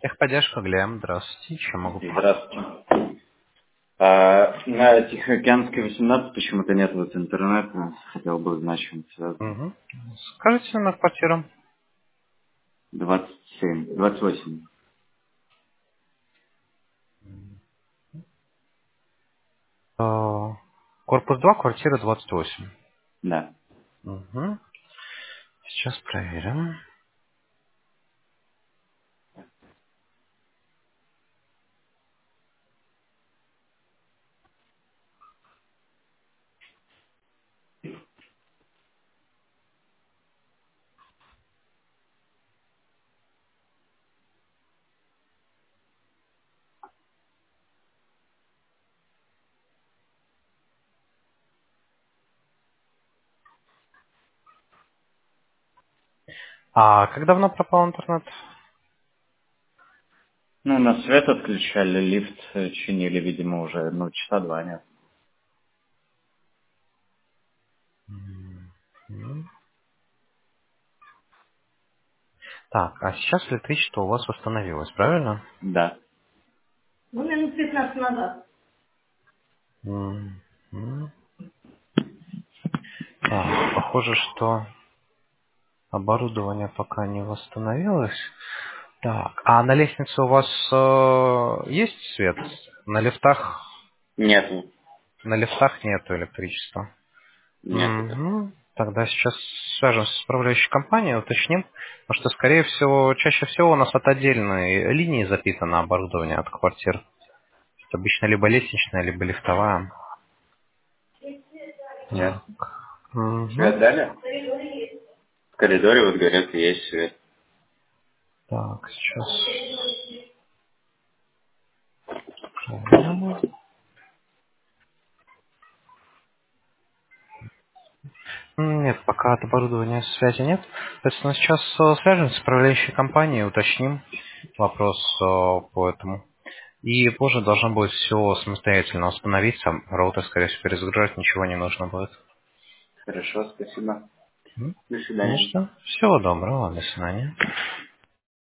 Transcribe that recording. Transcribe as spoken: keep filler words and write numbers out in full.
Техподдержка, Глеб, здравствуйте. Чем могу помочь? Здравствуйте. А, на Тихоокеанской восемнадцать почему-то нет вот интернета. Хотел бы узнать, чем это связано. Угу. Скажите на квартиру. двадцать семь, двадцать восемь. Э, Корпус два, квартира двадцать восемь. Да. Угу. Сейчас проверим. А как давно пропал интернет? Ну, на свет отключали, лифт э, чинили, видимо, уже, ну, часа два нет. Мгм. Так, а сейчас электричество у вас восстановилось, правильно? Да. Ну, минут пятнадцать назад. Мгм. Так, похоже, что оборудование пока не восстановилось. Так, а на лестнице у вас э, есть свет? На лифтах, Нету. на лифтах нету электричества. Нету. Мгм. Тогда сейчас свяжемся с управляющей компанией, уточним, потому что, скорее всего, чаще всего у нас от отдельной линии запитано оборудование от квартир. То есть обычно либо лестничная, либо лифтовая. Так. Ясно. Мгм. Свет дали? В коридоре вот горят, и есть свет. Так, сейчас проверим. М, Нет, пока от оборудования связи нет. Соответственно, сейчас э, свяжемся с управляющей компанией, уточним вопрос э, по этому. И позже должно будет все самостоятельно установиться. Роутер, скорее всего, перезагружать ничего не нужно будет. Хорошо, спасибо. М? До свидания. Конечно. Всего доброго. До свидания.